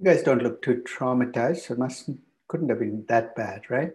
You guys don't look too traumatized, so couldn't have been that bad, right?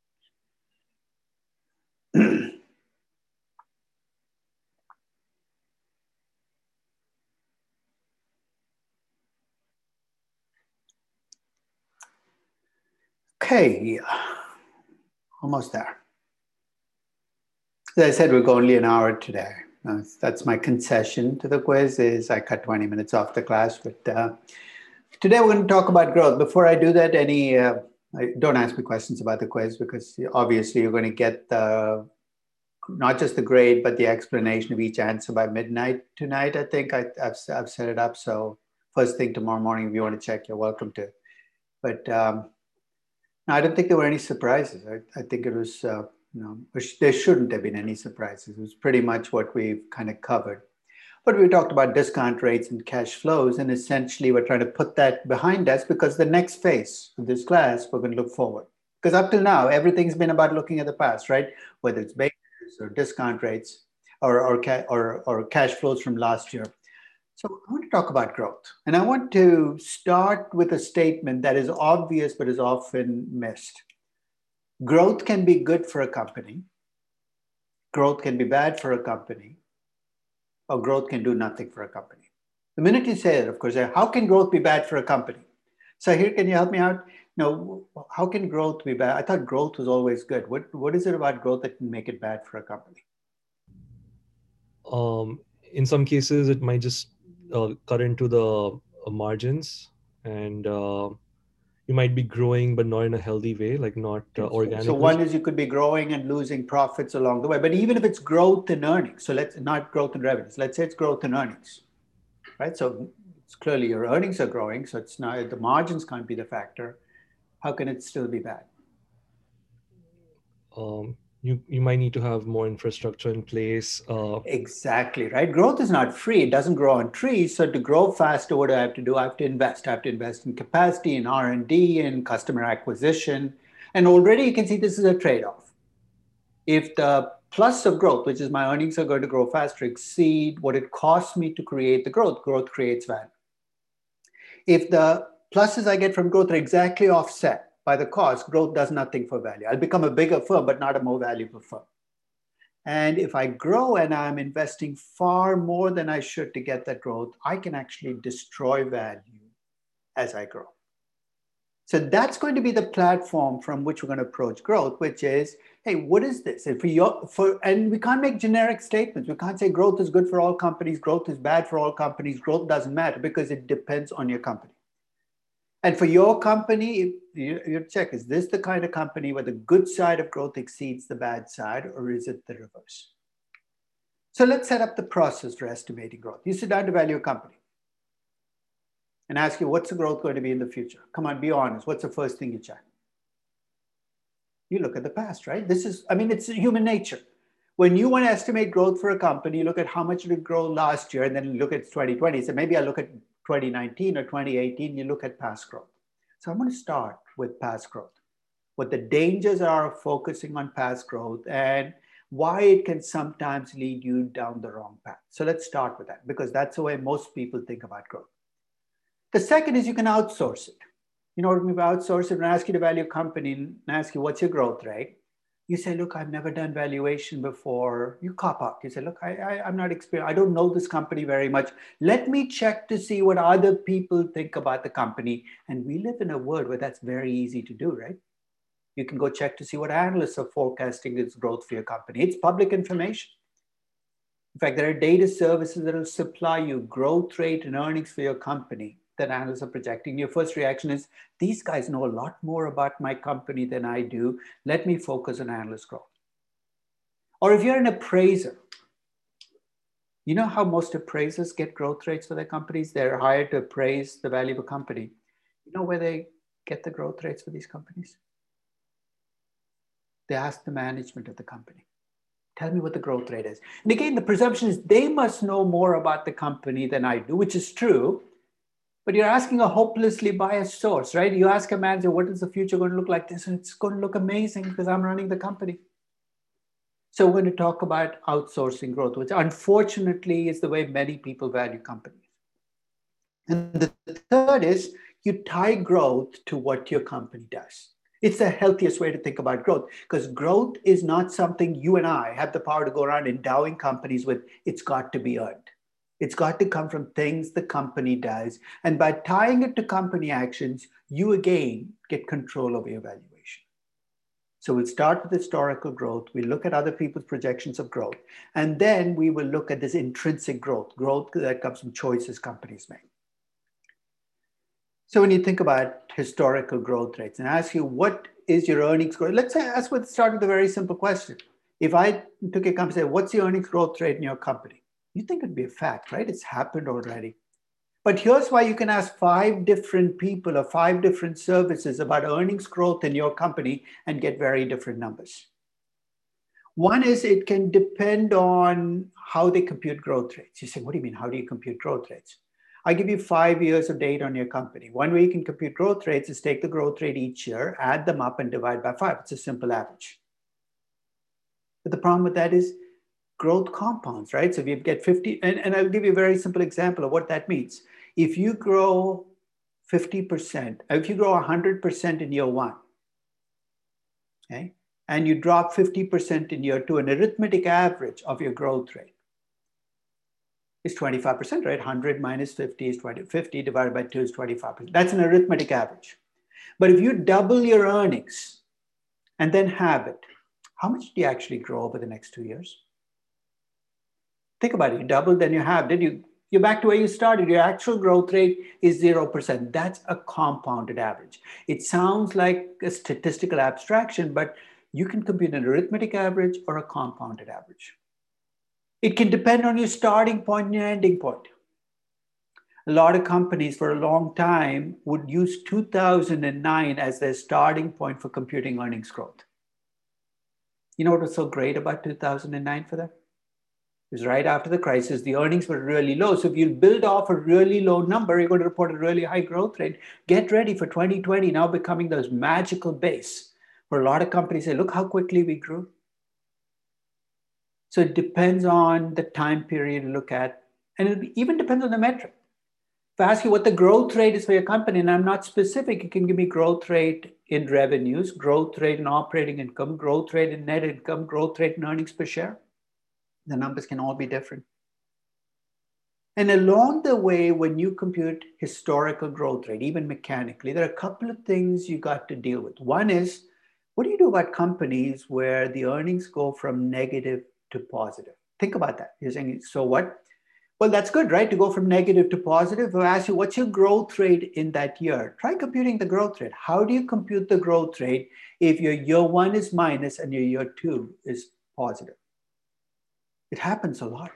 Okay, almost there. As I said, we'll go only an hour today. That's my concession to the quiz is I cut 20 minutes off the class. But today we're going to talk about growth. Before I do that, don't ask me questions about the quiz because obviously you're going to get not just the grade, but the explanation of each answer by midnight tonight. I think I've set it up. So first thing tomorrow morning, if you want to check, you're welcome to. But no, I don't think there were any surprises. I think it was, there shouldn't have been any surprises. It was pretty much what we've kind of covered. But we talked about discount rates and cash flows, and essentially we're trying to put that behind us because the next phase of this class, we're going to look forward. Because up till now, everything's been about looking at the past, right? Whether it's basis or discount rates or cash flows from last year. So I want to talk about growth. And I want to start with a statement that is obvious but is often missed. Growth can be good for a company, growth can be bad for a company, or growth can do nothing for a company. The minute you say that, of course, how can growth be bad for a company? So here, can you help me out? No, how can growth be bad? I thought growth was always good. What is it about growth that can make it bad for a company? In some cases, it might just cut into the margins, and you might be growing, but not in a healthy way, like not So organically. one is you could be growing and losing profits along the way. But even if it's growth in earnings, so let's not growth in revenues, let's say it's growth in earnings, right? So it's clearly your earnings are growing, so it's not the margins can't be the factor. How can it still be bad? You might need to have more infrastructure in place. Exactly, right? Growth is not free. It doesn't grow on trees. So to grow faster, what do I have to do? I have to invest. I have to invest in capacity, in R&D, in customer acquisition. And already you can see this is a trade-off. If the plus of growth, which is my earnings are going to grow faster, exceed what it costs me to create the growth, growth creates value. If the pluses I get from growth are exactly offset by the cost, growth does nothing for value. I'll become a bigger firm, but not a more valuable firm. And if I grow and I'm investing far more than I should to get that growth, I can actually destroy value as I grow. So that's going to be the platform from which we're going to approach growth, which is, hey, what is this? And we can't make generic statements. We can't say growth is good for all companies, growth is bad for all companies, growth doesn't matter because it depends on your company. And for your company, you check, is this the kind of company where the good side of growth exceeds the bad side, or is it the reverse? So let's set up the process for estimating growth. You sit down to value a company and ask you, what's the growth going to be in the future? Come on, be honest. What's the first thing you check? You look at the past, right? It's human nature. When you want to estimate growth for a company, you look at how much did it grow last year and then look at 2020. So maybe I look at 2019 or 2018, you look at past growth. So I'm going to start with past growth, what the dangers are of focusing on past growth and why it can sometimes lead you down the wrong path. So let's start with that because that's the way most people think about growth. The second is you can outsource it. You know what I mean by outsource it? When I ask you to value a company and ask you what's your growth rate, you say, look, I've never done valuation before. You cop out. You say, look, I'm not experienced. I don't know this company very much. Let me check to see what other people think about the company. And we live in a world where that's very easy to do, right? You can go check to see what analysts are forecasting its growth for your company. It's public information. In fact, there are data services that will supply you growth rate and earnings for your company that analysts are projecting. Your first reaction is, these guys know a lot more about my company than I do. Let me focus on analyst growth. Or if you're an appraiser, you know how most appraisers get growth rates for their companies? They're hired to appraise the value of a company. You know where they get the growth rates for these companies? They ask the management of the company. Tell me what the growth rate is. And again, the presumption is they must know more about the company than I do, which is true. But you're asking a hopelessly biased source, right? You ask a manager, what is the future going to look like? This, and it's going to look amazing because I'm running the company. So we're going to talk about outsourcing growth, which unfortunately is the way many people value companies. And the third is, You tie growth to what your company does. It's the healthiest way to think about growth, because growth is not something you and I have the power to go around endowing companies with. It's got to be earned. It's got to come from things the company does. And by tying it to company actions, you again get control over your valuation. So we'll start with historical growth. We look at other people's projections of growth. And then we will look at this intrinsic growth, growth that comes from choices companies make. So when you think about historical growth rates and ask you, what is your earnings growth? Let's say, start with a very simple question. If I took a company and said, what's the earnings growth rate in your company? You think it'd be a fact, right? It's happened already. But here's why you can ask 5 different people or 5 different services about earnings growth in your company and get very different numbers. One is it can depend on how they compute growth rates. You say, what do you mean? How do you compute growth rates? I give you 5 years of data on your company. One way you can compute growth rates is take the growth rate each year, add them up and divide by 5. It's a simple average. But the problem with that is growth compounds, right? So if you get 50, and I'll give you a very simple example of what that means. If you grow 50%, if you grow 100% in year 1, okay, and you drop 50% in year 2, an arithmetic average of your growth rate is 25%, right? 100 minus 50 is 20. 50 divided by 2 is 25%. That's an arithmetic average. But if you double your earnings and then have it, how much do you actually grow over the next 2 years? Think about it. You doubled, then you halved it. You're back to where you started. Your actual growth rate is 0%. That's a compounded average. It sounds like a statistical abstraction, but you can compute an arithmetic average or a compounded average. It can depend on your starting point and your ending point. A lot of companies for a long time would use 2009 as their starting point for computing earnings growth. You know what was so great about 2009 for them? It was right after the crisis. The earnings were really low. So if you build off a really low number, you're going to report a really high growth rate. Get ready for 2020 now becoming those magical base where a lot of companies say, look how quickly we grew. So it depends on the time period you look at, and it even depends on the metric. If I ask you what the growth rate is for your company, and I'm not specific, you can give me growth rate in revenues, growth rate in operating income, growth rate in net income, growth rate in earnings per share. The numbers can all be different. And along the way, when you compute historical growth rate, even mechanically, there are a couple of things you got to deal with. One is, what do you do about companies where the earnings go from negative to positive? Think about that. You're saying, so what? Well, that's good, right? To go from negative to positive. If I ask you, what's your growth rate in that year? Try computing the growth rate. How do you compute the growth rate if your year 1 is minus and your year 2 is positive? It happens a lot.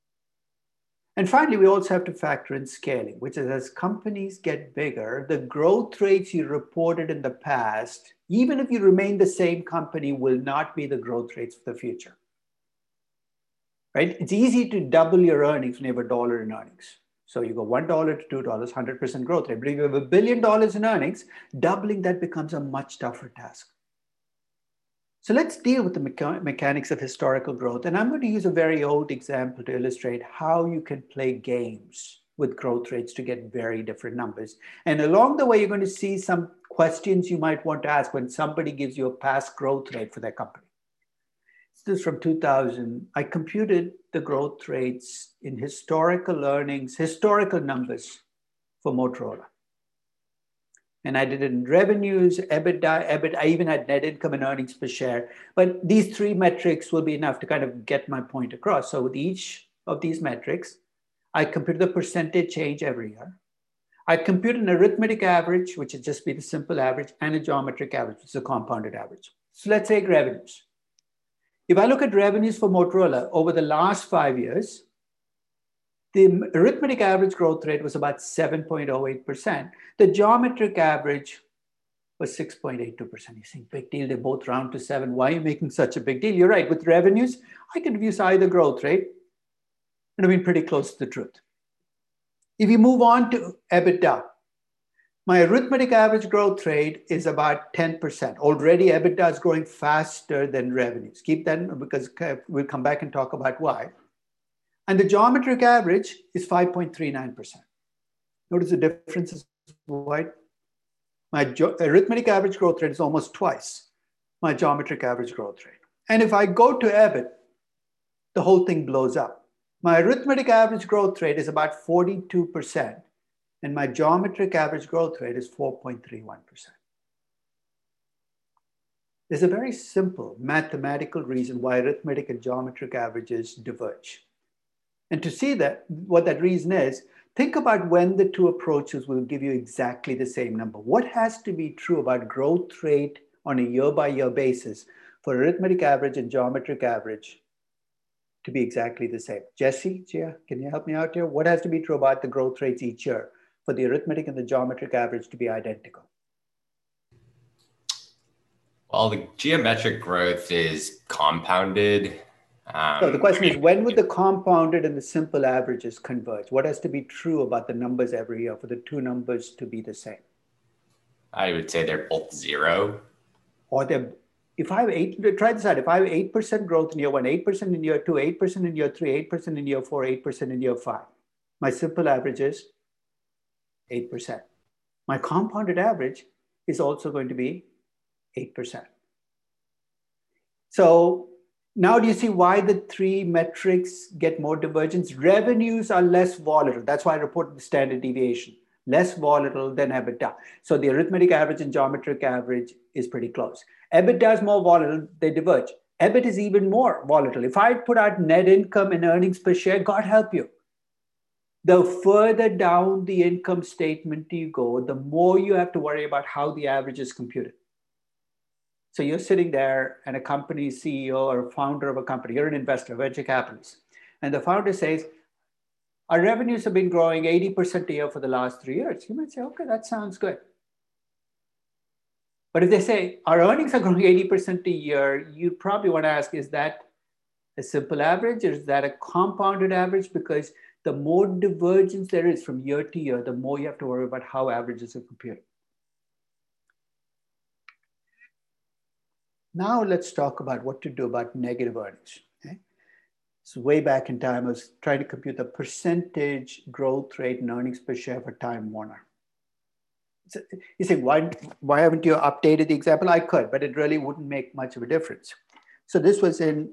And finally, we also have to factor in scaling, which is as companies get bigger, the growth rates you reported in the past, even if you remain the same company, will not be the growth rates for the future. Right? It's easy to double your earnings when you have $1 in earnings. So you go $1 to $2, 100% growth rate. But if you have $1 billion in earnings, doubling that becomes a much tougher task. So let's deal with the mechanics of historical growth. And I'm going to use a very old example to illustrate how you can play games with growth rates to get very different numbers. And along the way, you're going to see some questions you might want to ask when somebody gives you a past growth rate for their company. This is from 2000. I computed the growth rates in historical earnings, historical numbers for Motorola. And I did it in revenues, EBITDA, I even had net income and earnings per share. But these 3 metrics will be enough to kind of get my point across. So with each of these metrics, I computed the percentage change every year. I computed an arithmetic average, which would just be the simple average, and a geometric average, which is a compounded average. So let's take revenues. If I look at revenues for Motorola over the last 5 years, the arithmetic average growth rate was about 7.08%. The geometric average was 6.82%. You think, big deal, they both round to 7. Why are you making such a big deal? You're right, with revenues, I could use either growth rate, and I've been pretty close to the truth. If you move on to EBITDA, my arithmetic average growth rate is about 10%. Already, EBITDA is growing faster than revenues. Keep that because we'll come back and talk about why. And the geometric average is 5.39%. Notice the difference is white. My arithmetic average growth rate is almost twice my geometric average growth rate. And if I go to EBIT, the whole thing blows up. My arithmetic average growth rate is about 42%, and my geometric average growth rate is 4.31%. There's a very simple mathematical reason why arithmetic and geometric averages diverge. And to see that, what that reason is, think about when the two approaches will give you exactly the same number. What has to be true about growth rate on a year-by-year basis for arithmetic average and geometric average to be exactly the same? Jesse, Gia, can you help me out here? What has to be true about the growth rates each year for the arithmetic and the geometric average to be identical? Well, the geometric growth is compounded. So the question is, when would the compounded and the simple averages converge? What has to be true about the numbers every year for the two numbers to be the same? I would say they're both zero. Or if I have try this out. If I have 8% growth in year one, 8% in year two, 8% in year three, 8% in year four, 8% in year five, my simple average is 8%. My compounded average is also going to be 8%. So now do you see why the three metrics get more divergence? Revenues are less volatile. That's why I reported the standard deviation. Less volatile than EBITDA. So the arithmetic average and geometric average is pretty close. EBITDA is more volatile, they diverge. EBIT is even more volatile. If I put out net income and earnings per share, God help you. The further down the income statement you go, the more you have to worry about how the average is computed. So you're sitting there and a company CEO or founder of a company, you're an investor, venture capitalist, and the founder says, our revenues have been growing 80% a year for the last 3 years. You might say, okay, that sounds good. But if they say, our earnings are growing 80% a year, you probably want to ask, is that a simple average or is that a compounded average? Because the more divergence there is from year to year, the more you have to worry about how averages are computed. Now let's talk about what to do about negative earnings. Okay? So way back in time, I was trying to compute the percentage growth rate in earnings per share for Time Warner. So you say, why haven't you updated the example? I could, but it really wouldn't make much of a difference. So this was in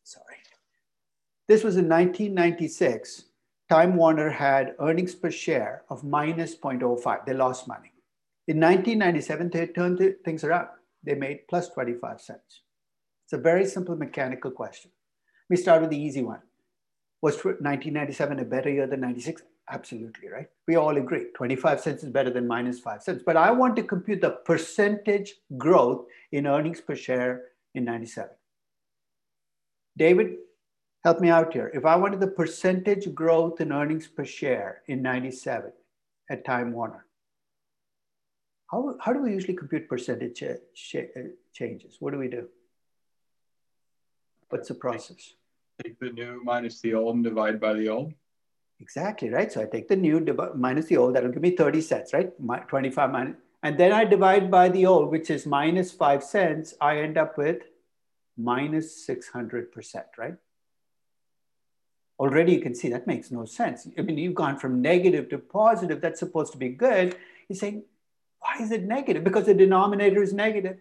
1996. Time Warner had earnings per share of minus 0.05. They lost money. In 1997, they turned things around. They made plus 25 cents. It's a very simple mechanical question. Let me start with the easy one. Was 1997 a better year than 96? Absolutely, right? We all agree. 25 cents is better than minus 5 cents. But I want to compute the percentage growth in earnings per share in 97. David, help me out here. If I wanted the percentage growth in earnings per share in 97 at Time Warner, how do we usually compute percentage changes? What do we do? What's the process? Take the new minus the old and divide by the old. Exactly, right? So I take the new minus the old, that'll give me 30 cents, right? 25 minus, and then I divide by the old, which is minus 5 cents. I end up with minus 600%, right? Already you can see that makes no sense. I mean, you've gone from negative to positive. That's supposed to be good. You're saying, why is it negative? Because the denominator is negative.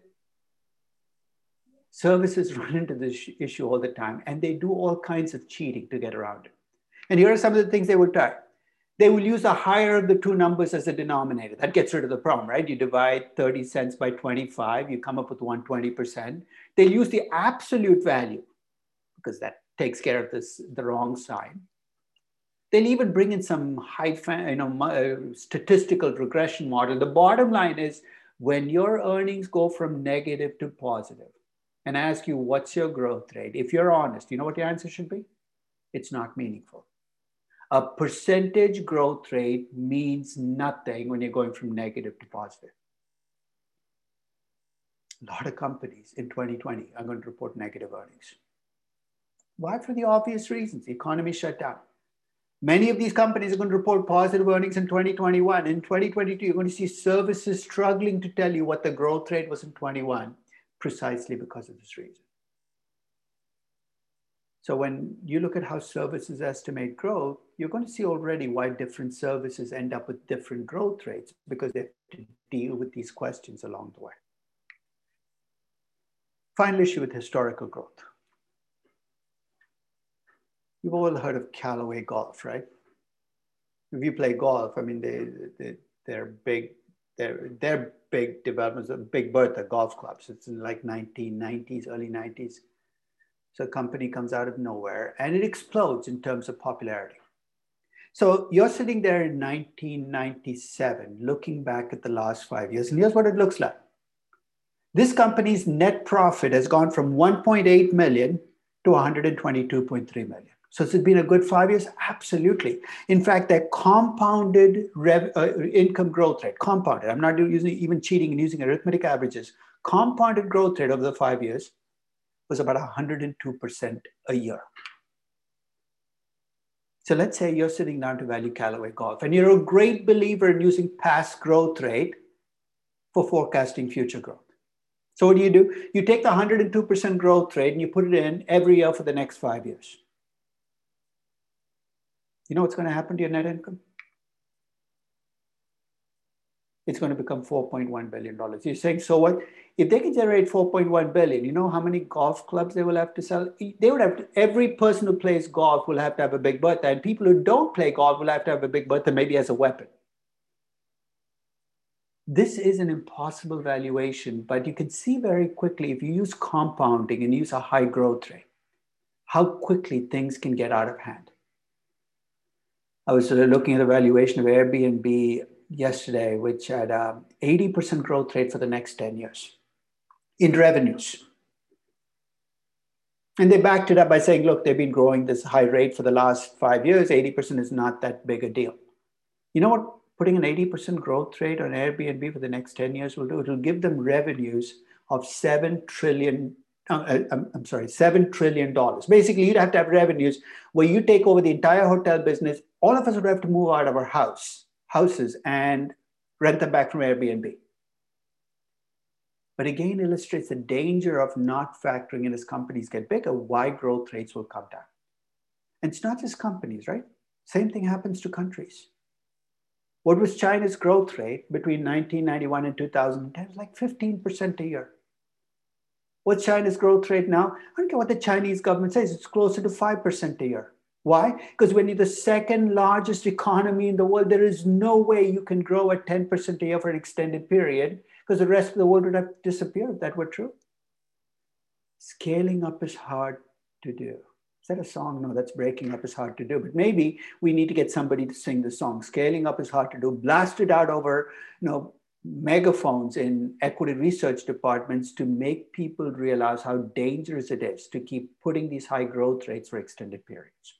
Services run into this issue all the time, and they do all kinds of cheating to get around it. And here are some of the things they will try. They will use the higher of the two numbers as a denominator. That gets rid of the problem, right? You divide 30 cents by 25, you come up with 120%. They'll use the absolute value because that takes care of the wrong sign. They'll even bring in some high, statistical regression model. The bottom line is when your earnings go from negative to positive and ask you, what's your growth rate? If you're honest, you know what your answer should be? It's not meaningful. A percentage growth rate means nothing when you're going from negative to positive. A lot of companies in 2020 are going to report negative earnings. Why? For the obvious reasons. The economy shut down. Many of these companies are going to report positive earnings in 2021. In 2022, you're going to see services struggling to tell you what the growth rate was in 21, precisely because of this reason. So when you look at how services estimate growth, you're going to see already why different services end up with different growth rates, because they have to deal with these questions along the way. Final issue with historical growth. You've all heard of Callaway Golf, right? If you play golf, I mean, they're big developments of Big Bertha golf clubs. It's in like 1990s, early 90s. So a company comes out of nowhere and it explodes in terms of popularity. So you're sitting there in 1997, looking back at the last 5 years, and here's what it looks like. This company's net profit has gone from 1.8 million to 122.3 million. So has it been a good 5 years? Absolutely. In fact, their compounded income growth rate, compounded, I'm not even cheating and using arithmetic averages, compounded growth rate over the 5 years was about 102% a year. So let's say you're sitting down to value Callaway Golf and you're a great believer in using past growth rate for forecasting future growth. So what do? You take the 102% growth rate and you put it in every year for the next 5 years. You know what's going to happen to your net income? It's going to become $4.1 billion. You're saying, so what? If they can generate $4.1 billion, you know how many golf clubs they will have to sell? They would have to, every person who plays golf will have to have a Big Bertha, and people who don't play golf will have to have a Big Bertha, maybe as a weapon. This is an impossible valuation, but you can see very quickly if you use compounding and use a high growth rate, how quickly things can get out of hand. I was looking at a valuation of Airbnb yesterday, which had 80% growth rate for the next 10 years in revenues. And they backed it up by saying, look, they've been growing this high rate for the last 5 years. 80% is not that big a deal. You know what putting an 80% growth rate on Airbnb for the next 10 years will do? It will give them revenues of $7 trillion. $7 trillion. Basically, you'd have to have revenues where you take over the entire hotel business. All of us would have to move out of our houses and rent them back from Airbnb. But again, illustrates the danger of not factoring in as companies get bigger, why growth rates will come down. And it's not just companies, right? Same thing happens to countries. What was China's growth rate between 1991 and 2010? It was like 15% a year. What's China's growth rate now? I don't care what the Chinese government says, it's closer to 5% a year. Why? Because when you're the second largest economy in the world, there is no way you can grow at 10% a year for an extended period, because the rest of the world would have disappeared if that were true. Scaling up is hard to do. Is that a song? No, that's breaking up is hard to do. But maybe we need to get somebody to sing the song. Scaling up is hard to do. Blast it out over, megaphones in equity research departments to make people realize how dangerous it is to keep putting these high growth rates for extended periods.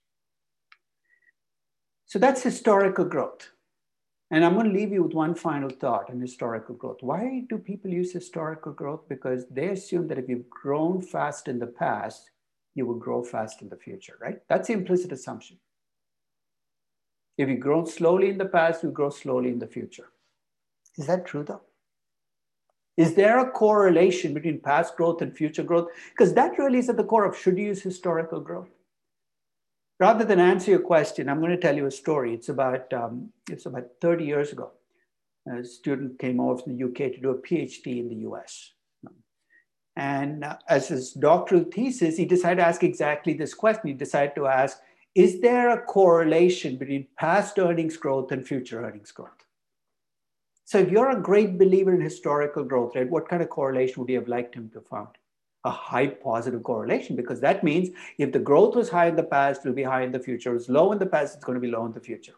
So that's historical growth. And I'm going to leave you with one final thought on historical growth. Why do people use historical growth? Because they assume that if you've grown fast in the past, you will grow fast in the future, right? That's the implicit assumption. If you've grown slowly in the past, you grow slowly in the future. Is that true though? Is there a correlation between past growth and future growth? Because that really is at the core of should you use historical growth? Rather than answer your question, I'm going to tell you a story. It's about 30 years ago. A student came over from the UK to do a PhD in the US. And as his doctoral thesis, he decided to ask exactly this question. He decided to ask, is there a correlation between past earnings growth and future earnings growth? So if you're a great believer in historical growth rate, what kind of correlation would you have liked him to have found? A high positive correlation, because that means if the growth was high in the past, it will be high in the future. If it's low in the past, it's going to be low in the future.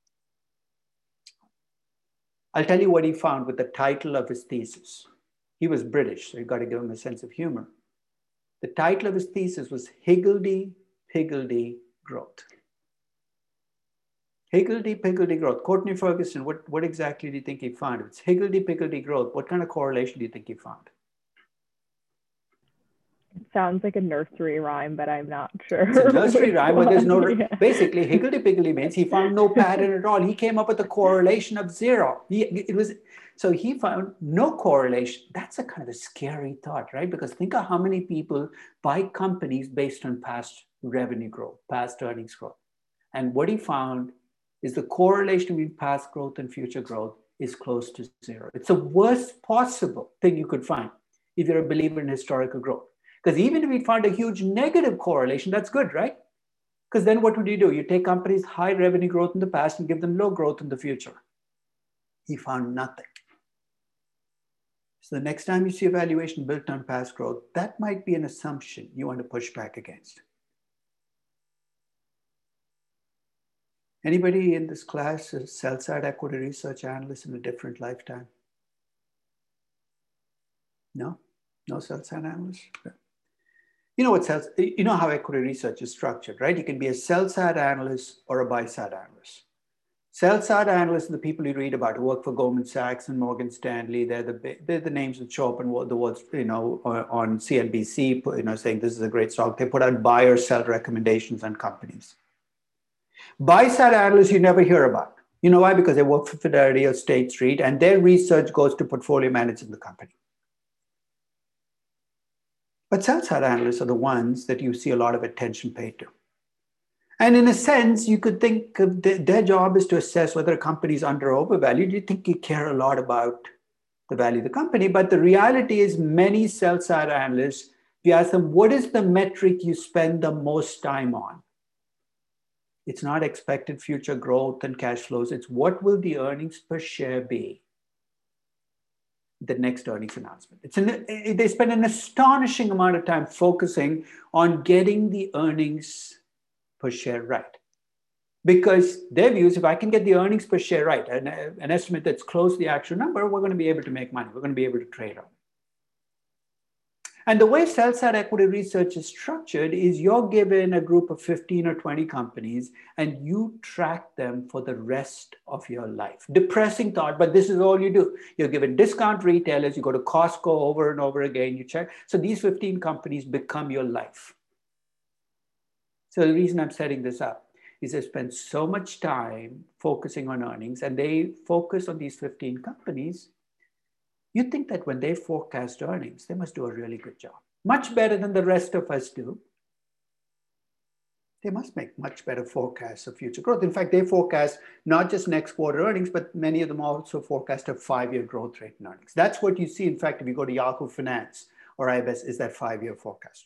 I'll tell you what he found with the title of his thesis. He was British, so you've got to give him a sense of humor. The title of his thesis was Higgledy-Piggledy Growth. Higgledy-Piggledy Growth. Courtney Ferguson, what exactly do you think he found? If it's Higgledy-Piggledy Growth, what kind of correlation do you think he found? It sounds like a nursery rhyme, but I'm not sure. It's a nursery rhyme, but there's no, basically higgledy-piggledy means he found no pattern at all. He came up with a correlation of zero. So he found no correlation. That's a kind of a scary thought, right? Because think of how many people buy companies based on past revenue growth, past earnings growth. And what he found is the correlation between past growth and future growth is close to zero. It's the worst possible thing you could find if you're a believer in historical growth. Because even if we found a huge negative correlation, that's good, right? Because then what would you do? You take companies high revenue growth in the past and give them low growth in the future. He found nothing. So the next time you see a valuation built on past growth, that might be an assumption you want to push back against. Anybody in this class is sell-side equity research analyst in a different lifetime? No? No sell-side analyst? Okay. You know what you know how equity research is structured, right? You can be a sell-side analyst or a buy-side analyst. Sell-side analysts are the people you read about who work for Goldman Sachs and Morgan Stanley. They're the names that show up in the world's, on CNBC, saying this is a great stock. They put out buy or sell recommendations on companies. Buy-side analysts you never hear about. You know why? Because they work for Fidelity or State Street, and their research goes to portfolio managing the company. But sell-side analysts are the ones that you see a lot of attention paid to. And in a sense, you could think of their job is to assess whether a company is under or overvalued. You think you care a lot about the value of the company. But the reality is many sell-side analysts, if you ask them, what is the metric you spend the most time on? It's not expected future growth and cash flows. It's what will the earnings per share be the next earnings announcement. They spend an astonishing amount of time focusing on getting the earnings per share right. Because their view is if I can get the earnings per share right, an estimate that's close to the actual number, we're going to be able to make money. We're going to be able to trade on. And the way sell-side equity research is structured is you're given a group of 15 or 20 companies and you track them for the rest of your life. Depressing thought, but this is all you do. You're given discount retailers, you go to Costco over and over again, you check. So these 15 companies become your life. So the reason I'm setting this up is they spend so much time focusing on earnings and they focus on these 15 companies. You think that when they forecast earnings, they must do a really good job. Much better than the rest of us do. They must make much better forecasts of future growth. In fact, they forecast not just next quarter earnings, but many of them also forecast a 5-year growth rate in earnings. That's what you see. In fact, if you go to Yahoo Finance or IBES, is that 5-year forecast.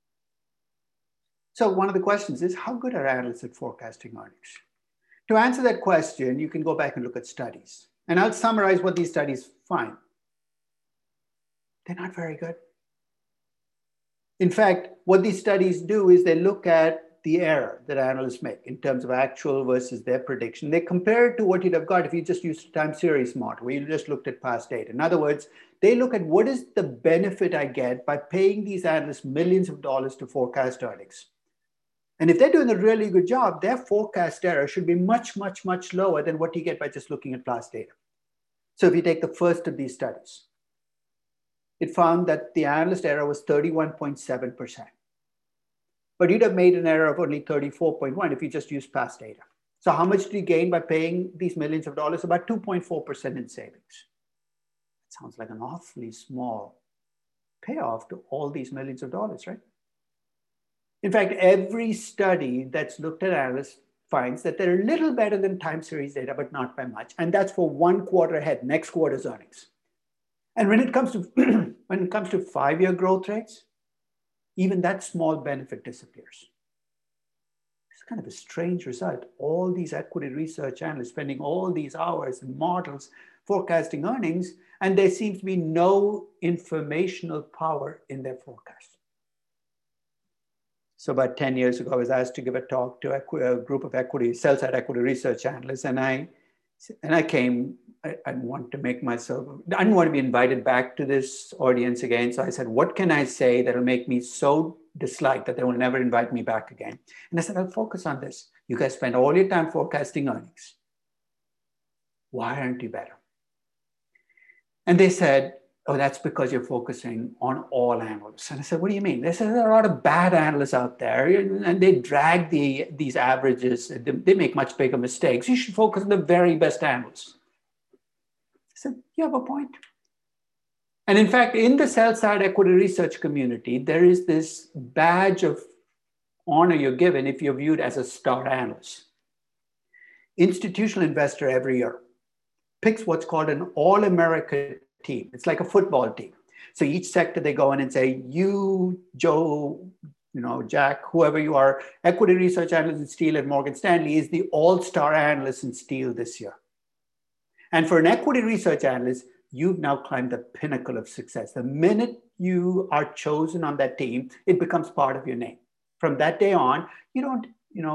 So one of the questions is, how good are analysts at forecasting earnings? To answer that question, you can go back and look at studies. And I'll summarize what these studies find. They're not very good. In fact, what these studies do is they look at the error that analysts make in terms of actual versus their prediction. They compare it to what you'd have got if you just used a time series model, where you just looked at past data. In other words, they look at what is the benefit I get by paying these analysts millions of dollars to forecast earnings. And if they're doing a really good job, their forecast error should be much, much, much lower than what you get by just looking at past data. So if you take the first of these studies, it found that the analyst error was 31.7%. But you'd have made an error of only 34.1 if you just used past data. So how much do you gain by paying these millions of dollars? About 2.4% in savings. It sounds like an awfully small payoff to all these millions of dollars, right? In fact, every study that's looked at analysts finds that they're a little better than time series data, but not by much. And that's for 1 quarter ahead, next quarter's earnings. And when it comes to 5-year growth rates, even that small benefit disappears. It's kind of a strange result. All these equity research analysts spending all these hours and models forecasting earnings, and there seems to be no informational power in their forecast. So about 10 years ago, I was asked to give a talk to a group of sell-side equity research analysts, and I came. I didn't want to I didn't want to be invited back to this audience again. So I said, what can I say that'll make me so disliked that they will never invite me back again? And I said, I'll focus on this. You guys spend all your time forecasting earnings. Why aren't you better? And they said, oh, that's because you're focusing on all analysts. And I said, what do you mean? They said, there are a lot of bad analysts out there and they drag these averages. They make much bigger mistakes. You should focus on the very best analysts. I said, you have a point. And in fact, in the sell-side equity research community, there is this badge of honor you're given if you're viewed as a star analyst. Institutional investor every year picks what's called an all-America team. It's like a football team. So each sector they go in and say, you, Joe, Jack, whoever you are, equity research analyst in steel at Morgan Stanley is the all-star analyst in steel this year. And for an equity research analyst, you've now climbed the pinnacle of success. The minute you are chosen on that team, it becomes part of your name. From that day on, when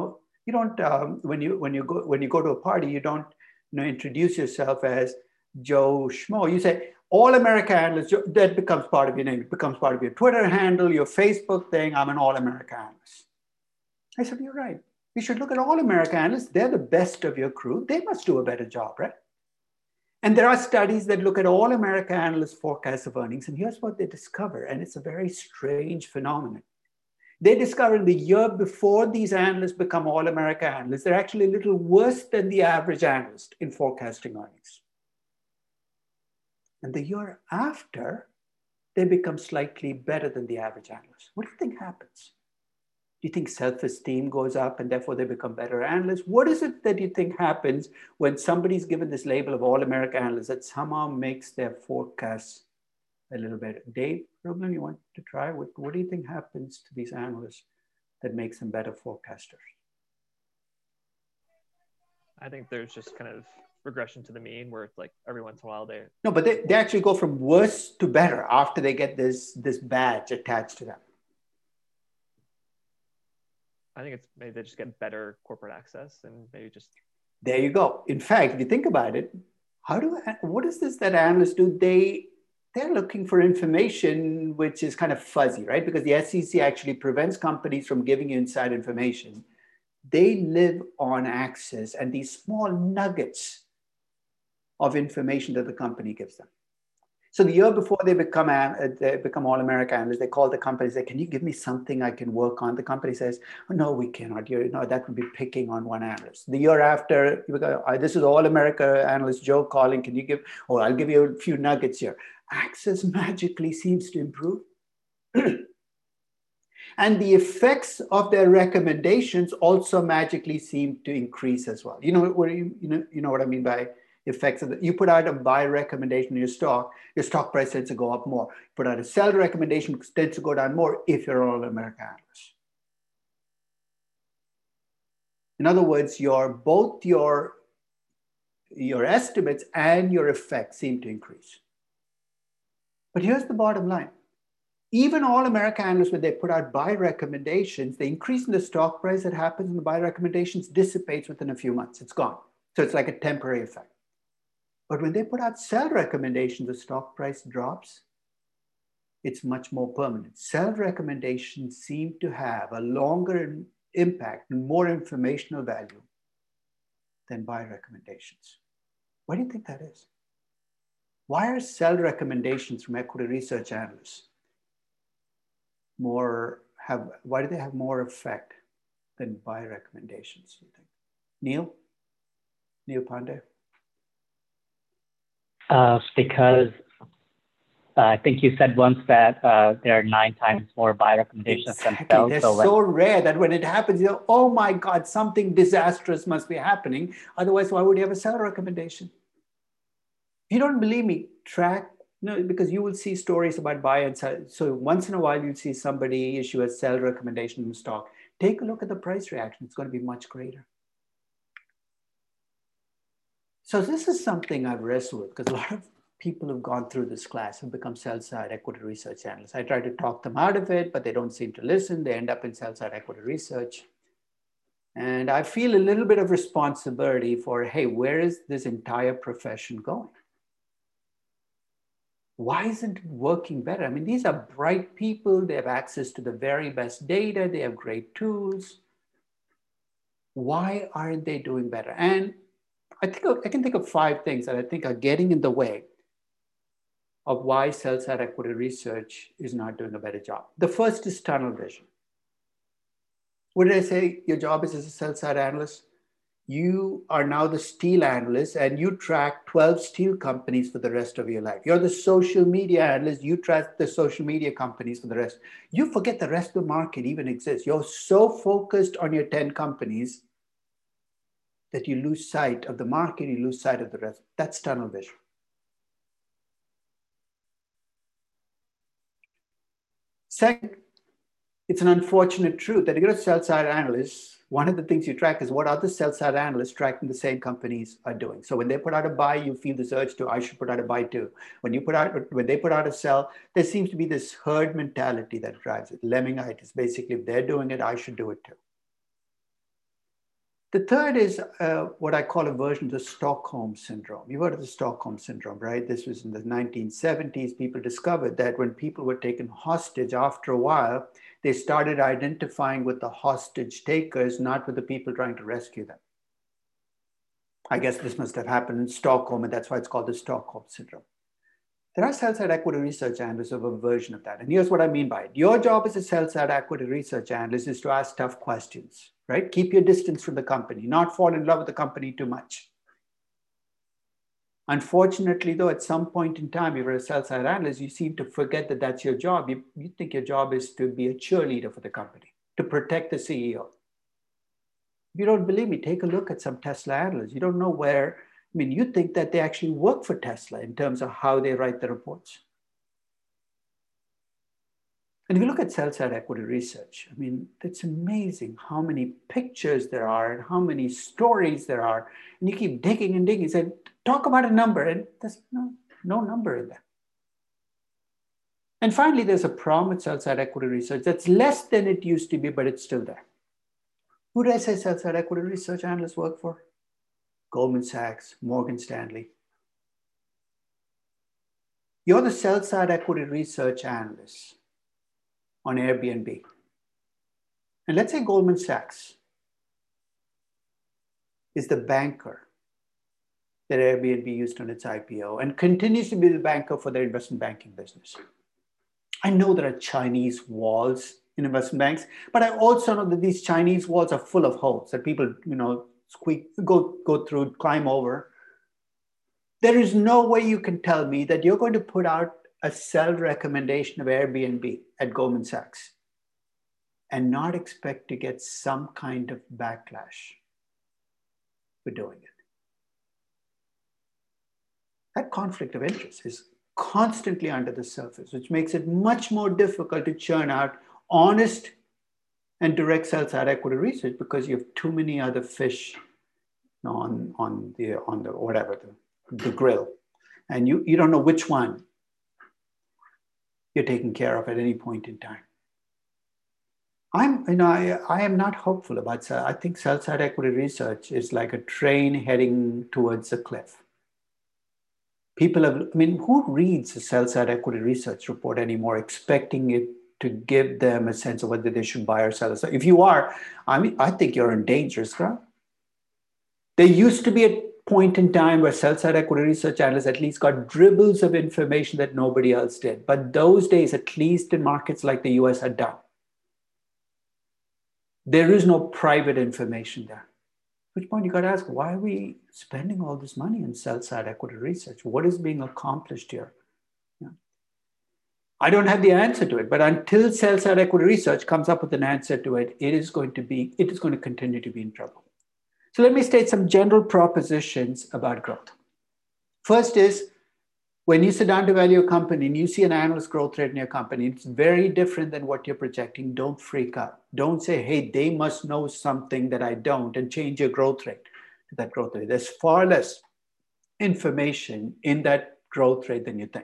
you go to a party, you don't introduce yourself as Joe Schmo. You say, All-America analyst, that becomes part of your name. It becomes part of your Twitter handle, your Facebook thing. I'm an All-America analyst. I said, you're right. You should look at All-America analysts. They're the best of your crew. They must do a better job, right? And there are studies that look at All-America analysts' forecasts of earnings. And here's what they discover. And it's a very strange phenomenon. They discover the year before these analysts become All-America analysts, they're actually a little worse than the average analyst in forecasting earnings. And the year after, they become slightly better than the average analyst. What do you think happens? Do you think self-esteem goes up and therefore they become better analysts? What is it that you think happens when somebody's given this label of All-America analysts that somehow makes their forecasts a little better? Dave, Rubin, you want to try? What do you think happens to these analysts that makes them better forecasters? I think there's just kind of regression to the mean where it's like every once in a while they... No, but they actually go from worse to better after they get this badge attached to them. I think it's maybe they just get better corporate access and maybe just... There you go. In fact, if you think about it, what is this that analysts do? They're looking for information which is kind of fuzzy, right? Because the SEC actually prevents companies from giving you inside information. They live on access and these small nuggets of information that the company gives them. So the year before they become All-America analysts, they call the company, say, can you give me something I can work on? The company says, oh, no, we cannot. That would be picking on one analyst. The year after, this is All-America analyst Joe calling, I'll give you a few nuggets here. Access magically seems to improve. And the effects of their recommendations also magically seem to increase as well. You know what I mean by effects of you put out a buy recommendation in your stock price tends to go up more. Put out a sell recommendation, tends to go down more if you're an All-America analyst. In other words, both your estimates and your effects seem to increase. But here's the bottom line. Even All-America analysts, when they put out buy recommendations, the increase in the stock price that happens in the buy recommendations dissipates within a few months. It's gone. So it's like a temporary effect. But when they put out sell recommendations, the stock price drops. It's much more permanent. Sell recommendations seem to have a longer impact and more informational value than buy recommendations. Why do you think that is? Why are sell recommendations from equity research analysts why do they have more effect than buy recommendations, do you think? Neil Pandey? Because I think you said once that there are 9 times more buy recommendations than sell. They're so rare that when it happens, oh my God, something disastrous must be happening. Otherwise, why would you have a sell recommendation? If you don't believe me, because you will see stories about buy and sell. So once in a while, you'll see somebody issue a sell recommendation in stock. Take a look at the price reaction. It's going to be much greater. So this is something I've wrestled with because a lot of people who've gone through this class have become sell-side equity research analysts. I try to talk them out of it, but they don't seem to listen. They end up in sell-side equity research. And I feel a little bit of responsibility for, hey, where is this entire profession going? Why isn't it working better? I mean, these are bright people. They have access to the very best data. They have great tools. Why aren't they doing better? And I can think of 5 things that I think are getting in the way of why sell-side equity research is not doing a better job. The first is tunnel vision. What did I say your job is as a sell-side analyst? You are now the steel analyst and you track 12 steel companies for the rest of your life. You're the social media analyst, you track the social media companies for the rest. You forget the rest of the market even exists. You're so focused on your 10 companies that you lose sight of the market, you lose sight of the rest. That's tunnel vision. Second, it's an unfortunate truth that if you're a sell-side analyst, one of the things you track is what other sell-side analysts tracking the same companies are doing. So when they put out a buy, you feel this urge to, I should put out a buy too. When they put out a sell, there seems to be this herd mentality that drives it. Lemmingitis, basically, if they're doing it, I should do it too. The third is what I call a version of the Stockholm Syndrome. You've heard of the Stockholm Syndrome, right? This was in the 1970s. People discovered that when people were taken hostage, after a while, they started identifying with the hostage takers, not with the people trying to rescue them. I guess this must have happened in Stockholm, and that's why it's called the Stockholm Syndrome. There are sell-side equity research analysts of a version of that. And here's what I mean by it. Your job as a sell-side equity research analyst is to ask tough questions, right? Keep your distance from the company, not fall in love with the company too much. Unfortunately, though, at some point in time, if you're a sell-side analyst, you seem to forget that that's your job. You think your job is to be a cheerleader for the company, to protect the CEO. If you don't believe me, take a look at some Tesla analysts. You don't know where, I mean, you think that they actually work for Tesla in terms of how they write the reports. And if you look at sell-side equity research, I mean, it's amazing how many pictures there are and how many stories there are. And you keep digging and digging and say, talk about a number, and there's no number in there. And finally, there's a problem with sell-side equity research that's less than it used to be, but it's still there. Who do I say sell-side equity research analysts work for? Goldman Sachs, Morgan Stanley. You're the sell-side equity research analyst on Airbnb. And let's say Goldman Sachs is the banker that Airbnb used on its IPO and continues to be the banker for their investment banking business. I know there are Chinese walls in investment banks, but I also know that these Chinese walls are full of holes that people, go through, climb over. There is no way you can tell me that you're going to put out a sell recommendation of Airbnb at Goldman Sachs and not expect to get some kind of backlash for doing it. That conflict of interest is constantly under the surface, which makes it much more difficult to churn out honest and direct sell-side equity research because you have too many other fish on the grill, and you don't know which one you're taking care of at any point in time. I am not hopeful about I think sell-side equity research is like a train heading towards a cliff. Who reads a sell-side equity research report anymore expecting it to give them a sense of whether they should buy or sell? So if you are, I think you're in dangerous ground. There used to be a point in time where sell-side equity research analysts at least got dribbles of information that nobody else did. But those days, at least in markets like the US, are done. There is no private information there. At which point you got to ask, why are we spending all this money on sell-side equity research? What is being accomplished here? Yeah. I don't have the answer to it, but until sell-side equity research comes up with an answer to it, it is going to continue to be in trouble. So let me state some general propositions about growth. First is, when you sit down to value a company and you see an analyst growth rate in your company, it's very different than what you're projecting. Don't freak out. Don't say, hey, they must know something that I don't, and change your growth rate to that growth rate. There's far less information in that growth rate than you think.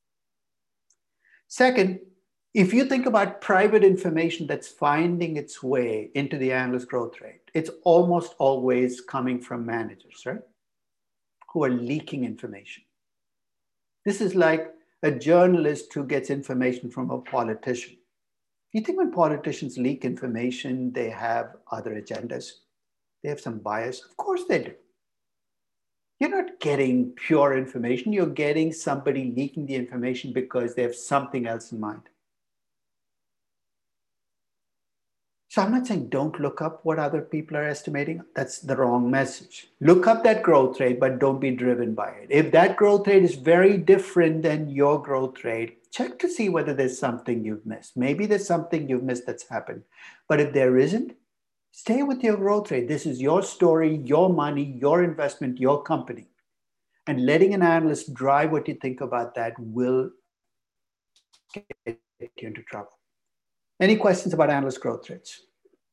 Second, if you think about private information that's finding its way into the analyst growth rate, it's almost always coming from managers, right? Who are leaking information. This is like a journalist who gets information from a politician. You think when politicians leak information, they have other agendas? They have some bias? Of course they do. You're not getting pure information. You're getting somebody leaking the information because they have something else in mind. So I'm not saying don't look up what other people are estimating. That's the wrong message. Look up that growth rate, but don't be driven by it. If that growth rate is very different than your growth rate, check to see whether there's something you've missed. Maybe there's something you've missed that's happened. But if there isn't, stay with your growth rate. This is your story, your money, your investment, your company. And letting an analyst drive what you think about that will get you into trouble. Any questions about analyst growth rates?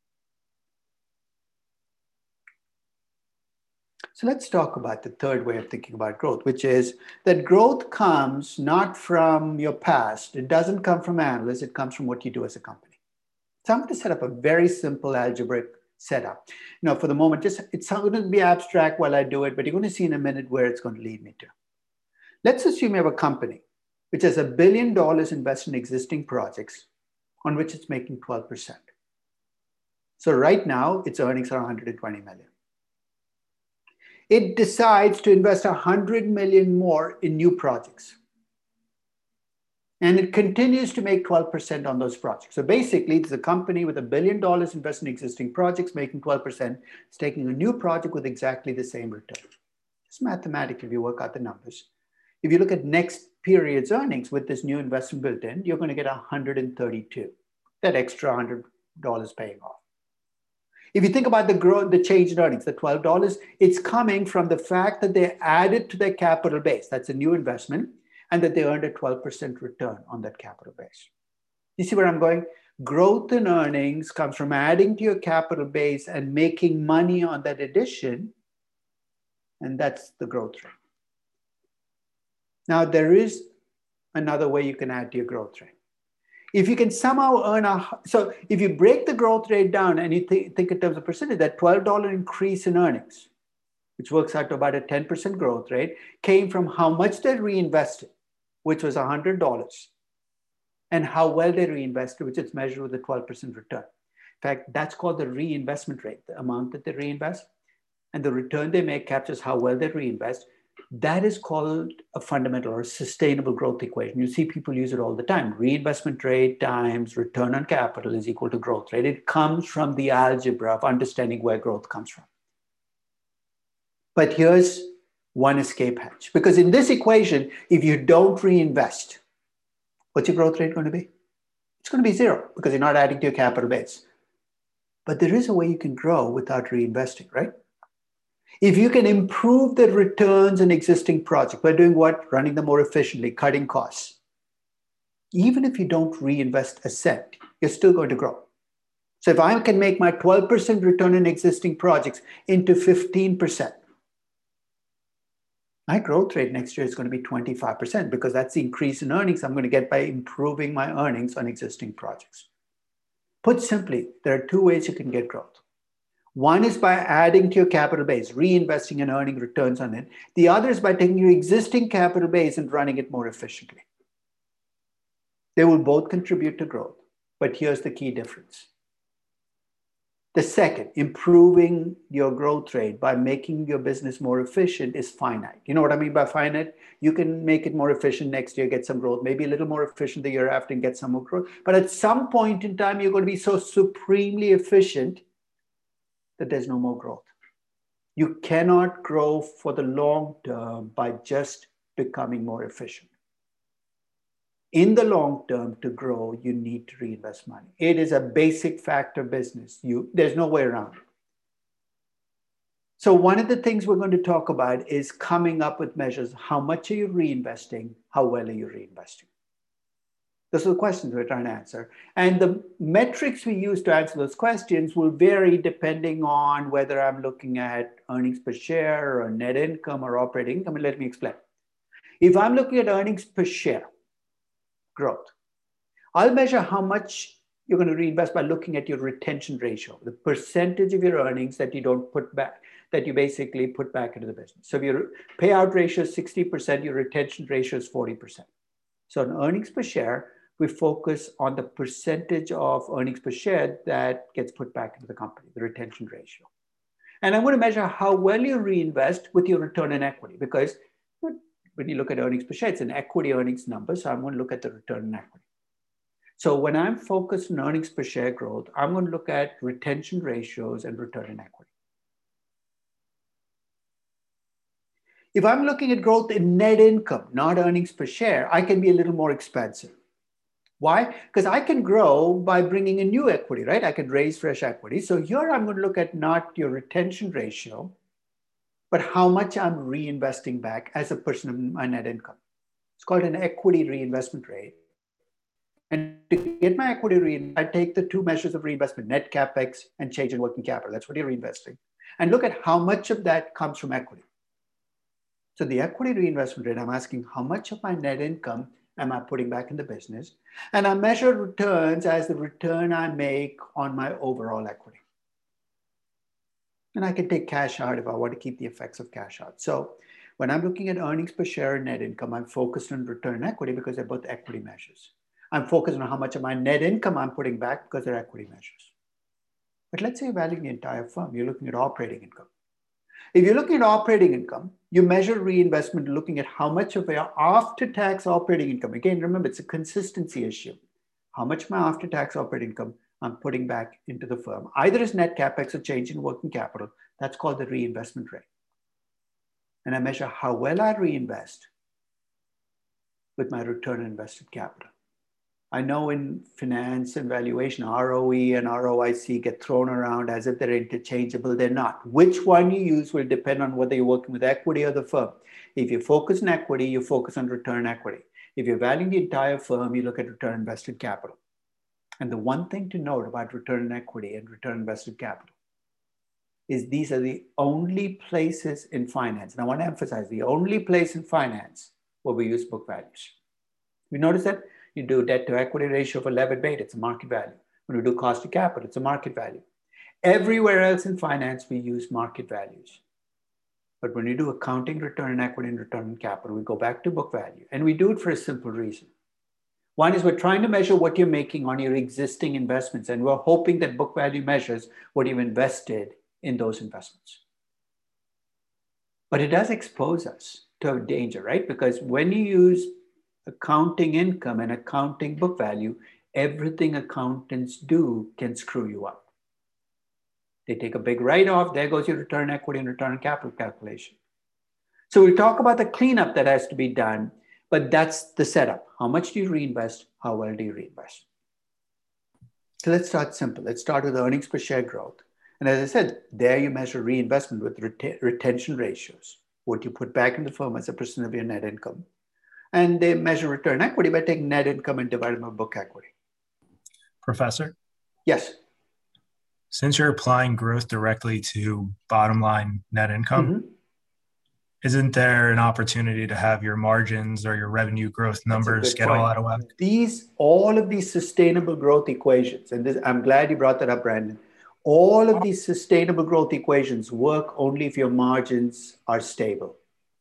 So let's talk about the third way of thinking about growth, which is that growth comes not from your past. It doesn't come from analysts. It comes from what you do as a company. So I'm going to set up a very simple algebraic setup. For the moment, it's going to be abstract while I do it, but you're going to see in a minute where it's going to lead me to. Let's assume you have a company which has $1 billion invested in existing projects on which it's making 12%. So right now, its earnings are 120 million. It decides to invest 100 million more in new projects. And it continues to make 12% on those projects. So basically, it's a company with $1 billion invested in existing projects, making 12%. It's taking a new project with exactly the same return. Just mathematically, if you work out the numbers. If you look at next period's earnings with this new investment built in, you're going to get 132. That extra $100 paying off. If you think about the growth, the change in earnings, the $12, it's coming from the fact that they added to their capital base. That's a new investment, and that they earned a 12% return on that capital base. You see where I'm going? Growth in earnings comes from adding to your capital base and making money on that addition, and that's the growth rate. Now, there is another way you can add to your growth rate. If you can somehow so if you break the growth rate down and you think in terms of percentage, that $12 increase in earnings, which works out to about a 10% growth rate, came from how much they reinvested, which was $100, and how well they reinvested, which is measured with a 12% return. In fact, that's called the reinvestment rate, the amount that they reinvest, and the return they make captures how well they reinvest. That is called a fundamental or sustainable growth equation. You see people use it all the time. Reinvestment rate times return on capital is equal to growth rate. It comes from the algebra of understanding where growth comes from. But here's one escape hatch. Because in this equation, if you don't reinvest, what's your growth rate going to be? It's going to be zero because you're not adding to your capital base. But there is a way you can grow without reinvesting, right? If you can improve the returns in existing projects by doing what? Running them more efficiently, cutting costs. Even if you don't reinvest a cent, you're still going to grow. So if I can make my 12% return in existing projects into 15%, my growth rate next year is going to be 25% because that's the increase in earnings I'm going to get by improving my earnings on existing projects. Put simply, there are two ways you can get growth. One is by adding to your capital base, reinvesting and earning returns on it. The other is by taking your existing capital base and running it more efficiently. They will both contribute to growth, but here's the key difference. The second, improving your growth rate by making your business more efficient is finite. You know what I mean by finite? You can make it more efficient next year, get some growth, maybe a little more efficient the year after and get some more growth. But at some point in time, you're going to be so supremely efficient that there's no more growth. You cannot grow for the long term by just becoming more efficient. In the long term, to grow, you need to reinvest money. It is a basic fact of business. There's no way around it. So one of the things we're going to talk about is coming up with measures. How much are you reinvesting? How well are you reinvesting? Those are the questions we're trying to answer. And the metrics we use to answer those questions will vary depending on whether I'm looking at earnings per share or net income or operating income. And let me explain. If I'm looking at earnings per share growth, I'll measure how much you're going to reinvest by looking at your retention ratio, the percentage of your earnings that you don't put back, that you basically put back into the business. So if your payout ratio is 60%, your retention ratio is 40%. So on earnings per share, we focus on the percentage of earnings per share that gets put back into the company, the retention ratio. And I'm going to measure how well you reinvest with your return on equity, because when you look at earnings per share, it's an equity earnings number. So I'm going to look at the return on equity. So when I'm focused on earnings per share growth, I'm going to look at retention ratios and return on equity. If I'm looking at growth in net income, not earnings per share, I can be a little more expensive. Why? Because I can grow by bringing in new equity, right? I can raise fresh equity. So here I'm going to look at not your retention ratio, but how much I'm reinvesting back as a percent of my net income. It's called an equity reinvestment rate. And to get my equity I take the two measures of reinvestment, net capex and change in working capital. That's what you're reinvesting. And look at how much of that comes from equity. So the equity reinvestment rate, I'm asking how much of my net income am I putting back in the business? And I measure returns as the return I make on my overall equity. And I can take cash out if I want to keep the effects of cash out. So when I'm looking at earnings per share and net income, I'm focused on return on equity because they're both equity measures. I'm focused on how much of my net income I'm putting back because they're equity measures. But let's say you're valuing the entire firm. You're looking at operating income. If you're looking at operating income, you measure reinvestment looking at how much of your after-tax operating income. Again, remember, it's a consistency issue. How much of my after-tax operating income I'm putting back into the firm, either as net capex or change in working capital. That's called the reinvestment rate. And I measure how well I reinvest with my return on invested capital. I know in finance and valuation, ROE and ROIC get thrown around as if they're interchangeable. They're not. Which one you use will depend on whether you're working with equity or the firm. If you focus on equity, you focus on return on equity. If you're valuing the entire firm, you look at return on invested capital. And the one thing to note about return on equity and return on invested capital is these are the only places in finance, and I want to emphasize the only place in finance where we use book values. You notice that? You do debt to equity ratio for levered beta, it's a market value. When we do cost of capital, it's a market value. Everywhere else in finance, we use market values. But when you do accounting return on equity and return on capital, we go back to book value. And we do it for a simple reason. One is we're trying to measure what you're making on your existing investments, and we're hoping that book value measures what you've invested in those investments. But it does expose us to a danger, right? Because when you use accounting income and accounting book value, everything accountants do can screw you up. They take a big write-off, there goes your return on equity and return on capital calculation. So we'll talk about the cleanup that has to be done, but that's the setup. How much do you reinvest? How well do you reinvest? So let's start simple. Let's start with earnings per share growth. And as I said, there you measure reinvestment with retention ratios, what you put back in the firm as a percent of your net income. And they measure return on equity by taking net income and dividing by book equity. Professor? Yes. Since you're applying growth directly to bottom line net income, isn't there an opportunity to have your margins or your revenue growth numbers get all out of whack? All of these sustainable growth equations, and I'm glad you brought that up, Brandon. All of these sustainable growth equations work only if your margins are stable.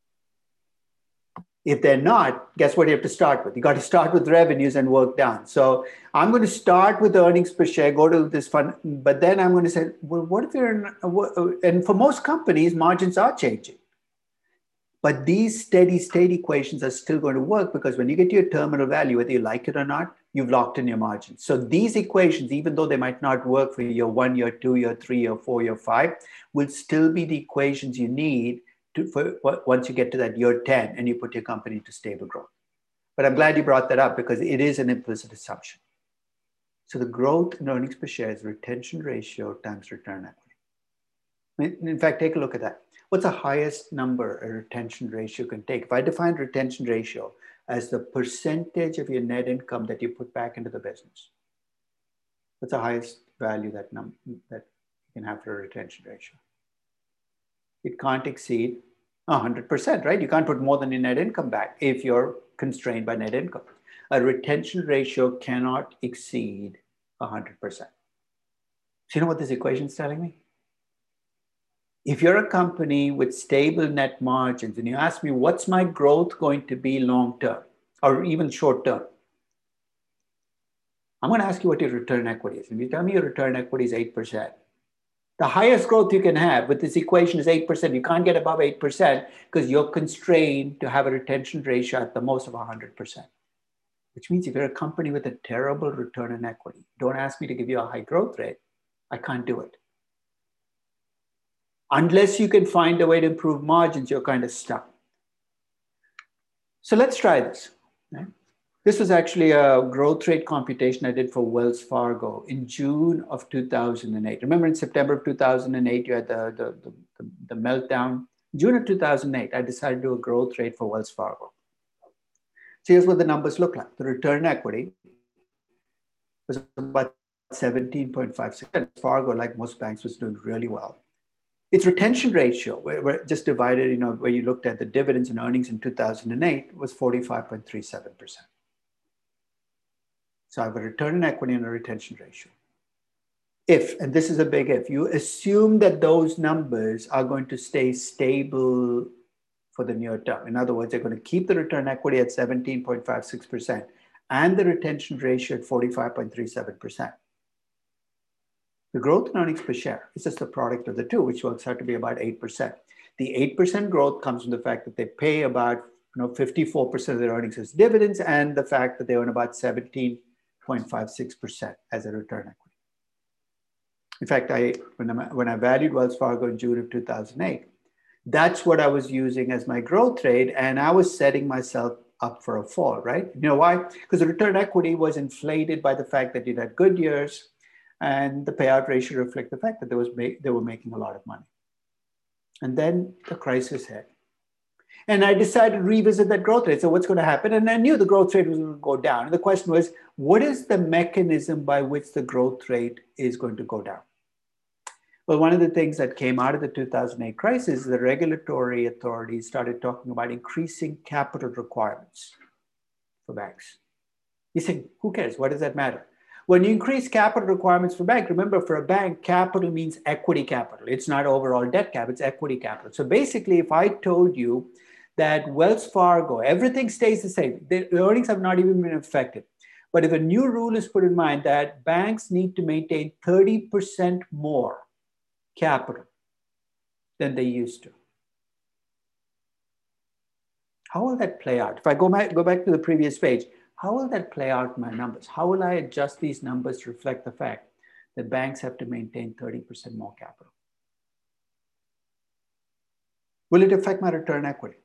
If they're not, guess what you have to start with? You got to start with revenues and work down. So I'm going to start with the earnings per share, go to this fund, but then I'm going to say, well, what if you're and for most companies, margins are changing. But these steady state equations are still going to work because when you get to your terminal value, whether you like it or not, you've locked in your margins. So these equations, even though they might not work for year 1, year 2, year 3, year 4, year 5, will still be the equations you need once you get to that year 10 and you put your company to stable growth. But I'm glad you brought that up because it is an implicit assumption. So the growth in earnings per share is retention ratio times return on equity. In fact, take a look at that. What's the highest number a retention ratio can take? If I define retention ratio as the percentage of your net income that you put back into the business, what's the highest value that you can have for a retention ratio? It can't exceed 100%, right? You can't put more than your net income back if you're constrained by net income. A retention ratio cannot exceed 100%. So you know what this equation is telling me? If you're a company with stable net margins and you ask me, what's my growth going to be long term or even short term? I'm going to ask you what your return on equity is. And you tell me your return on equity is 8%. The highest growth you can have with this equation is 8%. You can't get above 8% because you're constrained to have a retention ratio at the most of 100%. which means if you're a company with a terrible return on equity, don't ask me to give you a high growth rate. I can't do it. Unless you can find a way to improve margins, you're kind of stuck. So let's try this. Right? This was actually a growth rate computation I did for Wells Fargo in June of 2008. Remember in September of 2008, you had the meltdown. June of 2008, I decided to do a growth rate for Wells Fargo. So here's what the numbers look like. The return on equity was about 17.56%. Fargo, like most banks, was doing really well. Its retention ratio, where just divided, where you looked at the dividends and earnings in 2008, was 45.37%. So I have a return on equity and a retention ratio. If, and this is a big if, you assume that those numbers are going to stay stable for the near term. In other words, they're going to keep the return on equity at 17.56% and the retention ratio at 45.37%. The growth in earnings per share is just the product of the two, which works out to be about 8%. The 8% growth comes from the fact that they pay about 54% of their earnings as dividends and the fact that they earn about 17.56% as a return equity. In fact, when I valued Wells Fargo in June of 2008, that's what I was using as my growth rate, and I was setting myself up for a fall, right? You know why? Because the return equity was inflated by the fact that it had good years, and the payout ratio reflect the fact that they were making a lot of money. And then the crisis hit. And I decided to revisit that growth rate. So what's going to happen? And I knew the growth rate was going to go down. And the question was, what is the mechanism by which the growth rate is going to go down? Well, one of the things that came out of the 2008 crisis is the regulatory authorities started talking about increasing capital requirements for banks. You say, who cares? What does that matter? When you increase capital requirements for bank, remember, for a bank, capital means equity capital. It's not overall debt cap, it's equity capital. So basically, if I told you that Wells Fargo, everything stays the same, the earnings have not even been affected. But if a new rule is put in mind that banks need to maintain 30% more capital than they used to, how will that play out? If I go back to the previous page, how will that play out in my numbers? How will I adjust these numbers to reflect the fact that banks have to maintain 30% more capital? Will it affect my return on equity?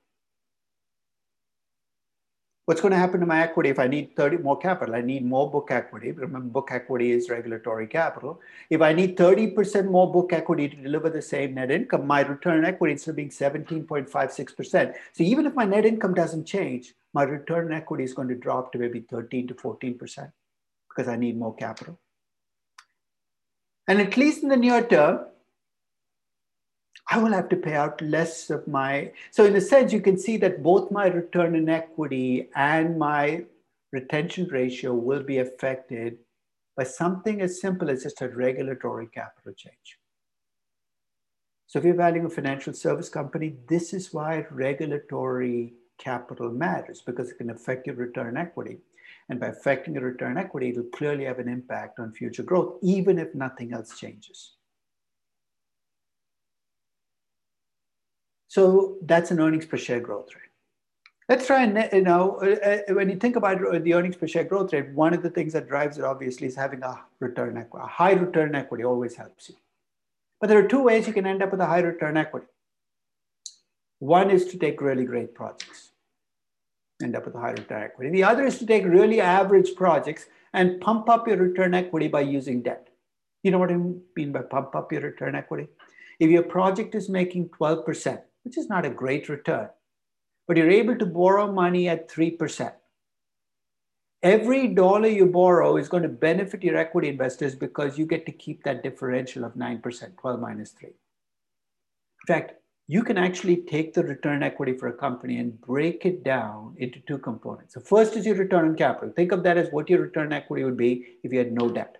What's going to happen to my equity if I need 30 more capital? I need more book equity. Remember, book equity is regulatory capital. If I need 30% more book equity to deliver the same net income, my return on equity instead of being 17.56%. So even if my net income doesn't change, my return on equity is going to drop to maybe 13 to 14% because I need more capital. And at least in the near term, I will have to pay out less of my, so in a sense, you can see that both my return on equity and my retention ratio will be affected by something as simple as just a regulatory capital change. So if you're valuing a financial service company, this is why regulatory capital matters, because it can affect your return on equity. And by affecting your return on equity, it'll clearly have an impact on future growth, even if nothing else changes. So that's an earnings per share growth rate. Let's try and, when you think about the earnings per share growth rate, one of the things that drives it obviously is having a return equity. A high return equity always helps you. But there are two ways you can end up with a high return equity. One is to take really great projects, end up with a high return equity. The other is to take really average projects and pump up your return equity by using debt. You know what I mean by pump up your return equity? If your project is making 12%, which is not a great return, but you're able to borrow money at 3%. Every dollar you borrow is going to benefit your equity investors because you get to keep that differential of 9%, 12 minus 3. In fact, you can actually take the return equity for a company and break it down into two components. So first is your return on capital. Think of that as what your return equity would be if you had no debt.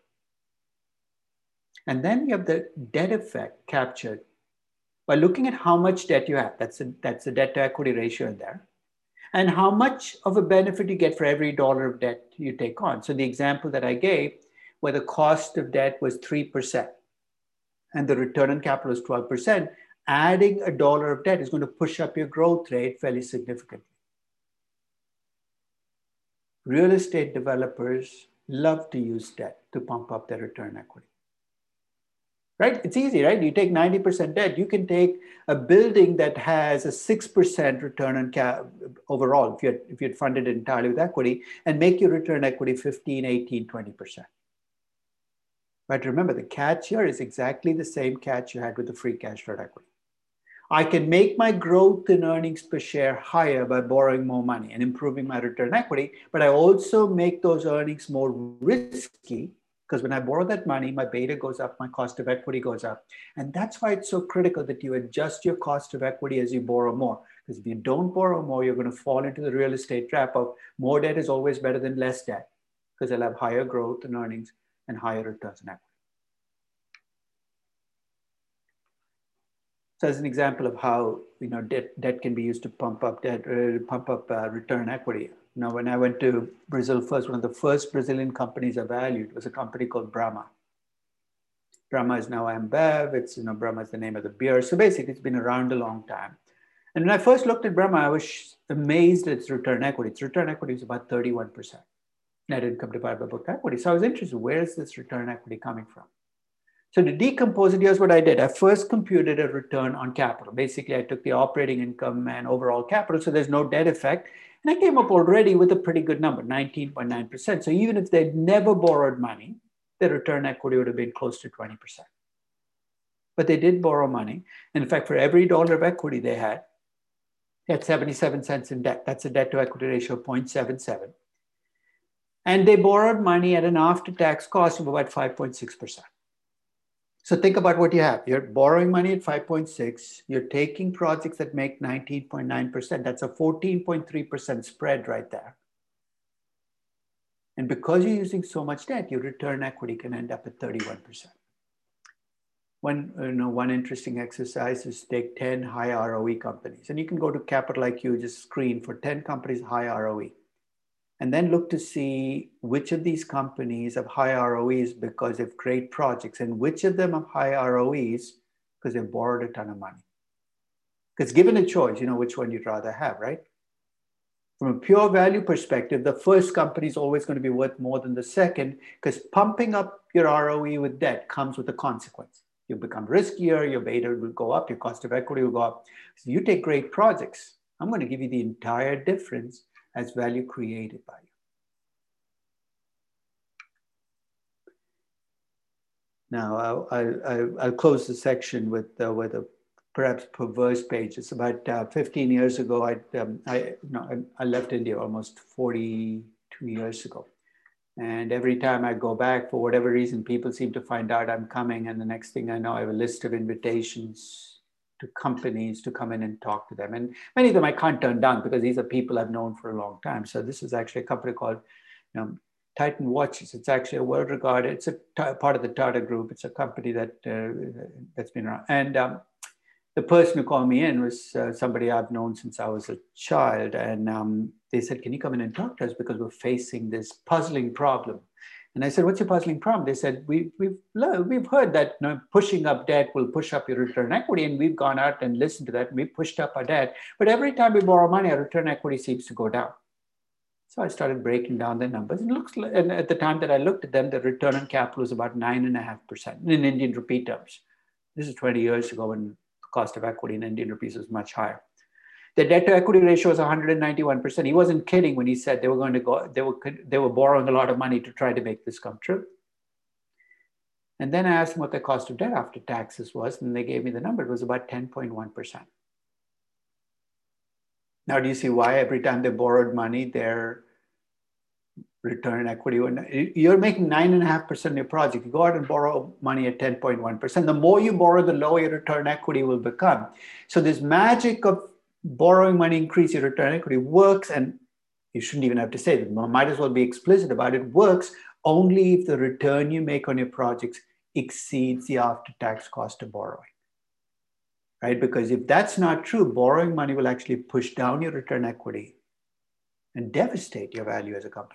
And then you have the debt effect captured by looking at how much debt you have. That's the debt to equity ratio in there. And how much of a benefit you get for every dollar of debt you take on. So the example that I gave, where the cost of debt was 3% and the return on capital is 12%, adding $1 of debt is going to push up your growth rate fairly significantly. real estate developers love to use debt to pump up their return equity. Right? It's easy, right? You take 90% debt, you can take a building that has a 6% return on overall, if you'd funded it entirely with equity, and make your return equity 15, 18, 20%. But remember, the catch here is exactly the same catch you had with the free cash flow equity. I can make my growth in earnings per share higher by borrowing more money and improving my return equity, but I also make those earnings more risky, because when I borrow that money, my beta goes up, my cost of equity goes up. And that's why it's so critical that you adjust your cost of equity as you borrow more. Because if you don't borrow more, you're going to fall into the real estate trap of more debt is always better than less debt, because they'll have higher growth in earnings and higher returns on equity. So as an example of how debt can be used to pump up return equity. Now, when I went to Brazil first, one of the first Brazilian companies I valued was a company called Brahma. Brahma is now Ambev. It's, Brahma is the name of the beer. So basically, it's been around a long time. And when I first looked at Brahma, I was amazed at its return equity. Its return equity is about 31%. Net income divided by book equity. So I was interested, where is this return equity coming from? So to decompose it, here's what I did. I first computed a return on capital. Basically, I took the operating income and overall capital, so there's no debt effect. And I came up already with a pretty good number, 19.9%. So even if they'd never borrowed money, their return equity would have been close to 20%. But they did borrow money. And in fact, for every dollar of equity they had 77 cents in debt. That's a debt to equity ratio of 0.77. And they borrowed money at an after-tax cost of about 5.6%. So think about what you have. You're borrowing money at 5.6. You're taking projects that make 19.9%. That's a 14.3% spread right there. And because you're using so much debt, your return equity can end up at 31%. One interesting exercise is take 10 high ROE companies. And you can go to Capital IQ, just screen for 10 companies high ROE. And then look to see which of these companies have high ROEs because they have great projects, and which of them have high ROEs because they've borrowed a ton of money. Because given a choice, which one you'd rather have, right? From a pure value perspective, the first company is always going to be worth more than the second, because pumping up your ROE with debt comes with a consequence. You become riskier, your beta will go up, your cost of equity will go up. So you take great projects. I'm going to give you the entire difference as value created by you. Now, I'll close the section with a perhaps perverse page. It's about 15 years ago. I left India almost 42 years ago. And every time I go back, for whatever reason, people seem to find out I'm coming. And the next thing I know, I have a list of invitations to companies to come in and talk to them. And many of them I can't turn down because these are people I've known for a long time. So this is actually a company called Titan Watches. It's actually a well-regarded, it's a part of the Tata Group. It's a company that's been around. And the person who called me in was somebody I've known since I was a child. And they said, can you come in and talk to us because we're facing this puzzling problem. And I said, what's your puzzling problem? They said, we've heard that pushing up debt will push up your return equity. And we've gone out and listened to that. And we pushed up our debt. But every time we borrow money, our return equity seems to go down. So I started breaking down the numbers. It looks like, and at the time that I looked at them, the return on capital was about 9.5% in Indian rupee terms. This is 20 years ago when the cost of equity in Indian rupees was much higher. The debt to equity ratio was 191%. He wasn't kidding when he said they were borrowing a lot of money to try to make this come true. And then I asked them what their cost of debt after taxes was, and they gave me the number. It was about 10.1%. Now, do you see why every time they borrowed money, their return equity went? You're making 9.5% in your project. You go out and borrow money at 10.1%. The more you borrow, the lower your return equity will become. So this magic of borrowing money increase your return equity works, and you shouldn't even have to say that. Might as well be explicit about it. Works only if the return you make on your projects exceeds the after-tax cost of borrowing, right? Because if that's not true, borrowing money will actually push down your return equity and devastate your value as a company.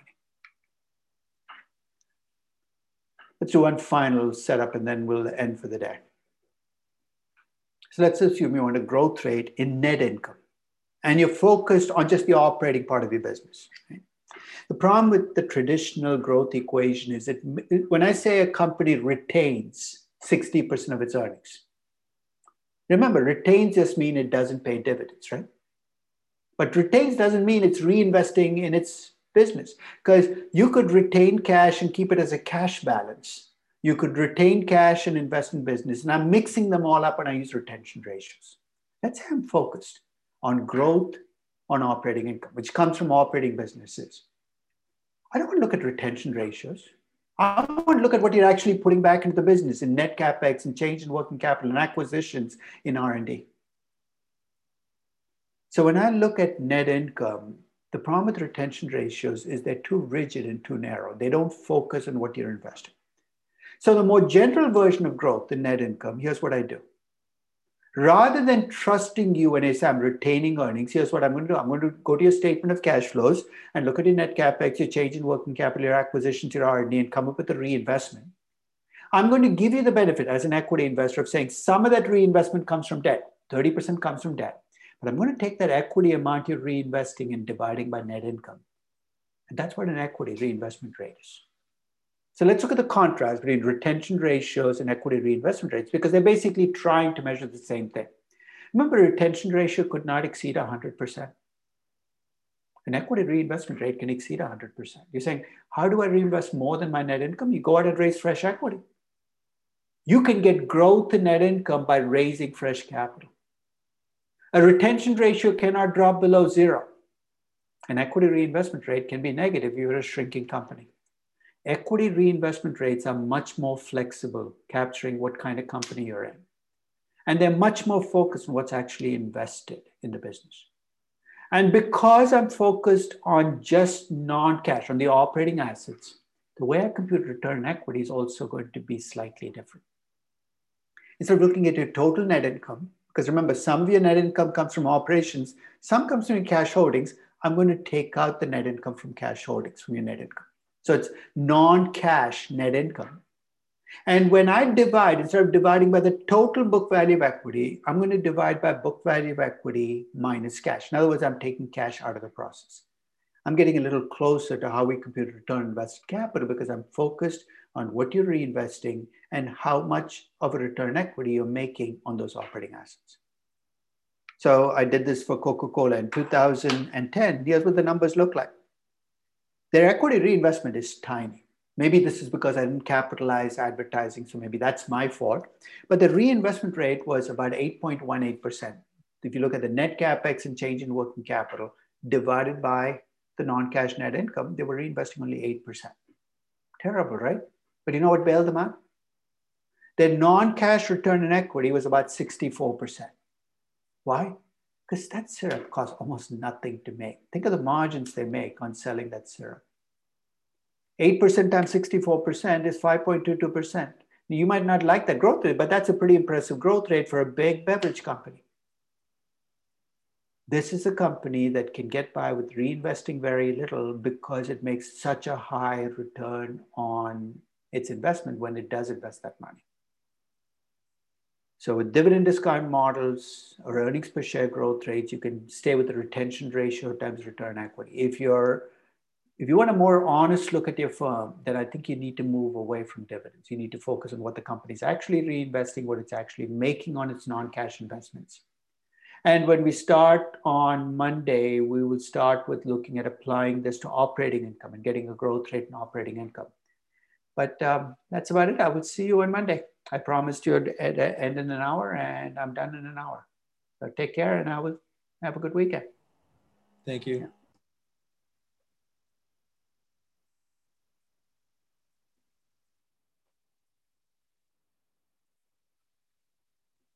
Let's do one final setup and then we'll end for the day. So let's assume you want a growth rate in net income and you're focused on just the operating part of your business. Right? The problem with the traditional growth equation is that when I say a company retains 60% of its earnings, remember, retains just mean it doesn't pay dividends, right? But retains doesn't mean it's reinvesting in its business, because you could retain cash and keep it as a cash balance. You could retain cash and invest in business. And I'm mixing them all up when I use retention ratios. Let's say I'm focused on growth on operating income, which comes from operating businesses. I don't want to look at retention ratios. I want to look at what you're actually putting back into the business in net capex and change in working capital and acquisitions in R&D. So when I look at net income, the problem with retention ratios is they're too rigid and too narrow. They don't focus on what you're investing. So the more general version of growth, the net income, here's what I do. Rather than trusting you when I say I'm retaining earnings, here's what I'm going to do. I'm going to go to your statement of cash flows and look at your net capex, your change in working capital, your acquisitions, your R&D, and come up with a reinvestment. I'm going to give you the benefit as an equity investor of saying some of that reinvestment comes from debt, 30% comes from debt. But I'm going to take that equity amount you're reinvesting and dividing by net income. And that's what an equity reinvestment rate is. So let's look at the contrast between retention ratios and equity reinvestment rates, because they're basically trying to measure the same thing. Remember, retention ratio could not exceed 100%. An equity reinvestment rate can exceed 100%. You're saying, how do I reinvest more than my net income? You go out and raise fresh equity. You can get growth in net income by raising fresh capital. A retention ratio cannot drop below 0. An equity reinvestment rate can be negative if you're a shrinking company. Equity reinvestment rates are much more flexible, capturing what kind of company you're in. And they're much more focused on what's actually invested in the business. And because I'm focused on just non-cash, on the operating assets, the way I compute return on equity is also going to be slightly different. Instead of looking at your total net income, because remember, some of your net income comes from operations, some comes from your cash holdings, I'm going to take out the net income from cash holdings from your net income. So it's non-cash net income. And when I divide, instead of dividing by the total book value of equity, I'm going to divide by book value of equity minus cash. In other words, I'm taking cash out of the process. I'm getting a little closer to how we compute return on invested capital because I'm focused on what you're reinvesting and how much of a return on equity you're making on those operating assets. So I did this for Coca-Cola in 2010. Here's what the numbers look like. Their equity reinvestment is tiny. Maybe this is because I didn't capitalize advertising, so maybe that's my fault. But the reinvestment rate was about 8.18%. If you look at the net capex and change in working capital divided by the non-cash net income, they were reinvesting only 8%. Terrible, right? But you know what bailed them out? Their non-cash return on equity was about 64%. Why? Because that syrup costs almost nothing to make. Think of the margins they make on selling that syrup. 8% times 64% is 5.22%. You might not like that growth rate, but that's a pretty impressive growth rate for a big beverage company. This is a company that can get by with reinvesting very little because it makes such a high return on its investment when it does invest that money. So with dividend discount models or earnings per share growth rates, you can stay with the retention ratio times return equity. If you want a more honest look at your firm, then I think you need to move away from dividends. You need to focus on what the company is actually reinvesting, what it's actually making on its non-cash investments. And when we start on Monday, we will start with looking at applying this to operating income and getting a growth rate in operating income. But that's about it. I will see you on Monday. I promised you at end in an hour, and I'm done in an hour. So take care, and I will have a good weekend. Thank you. Yeah.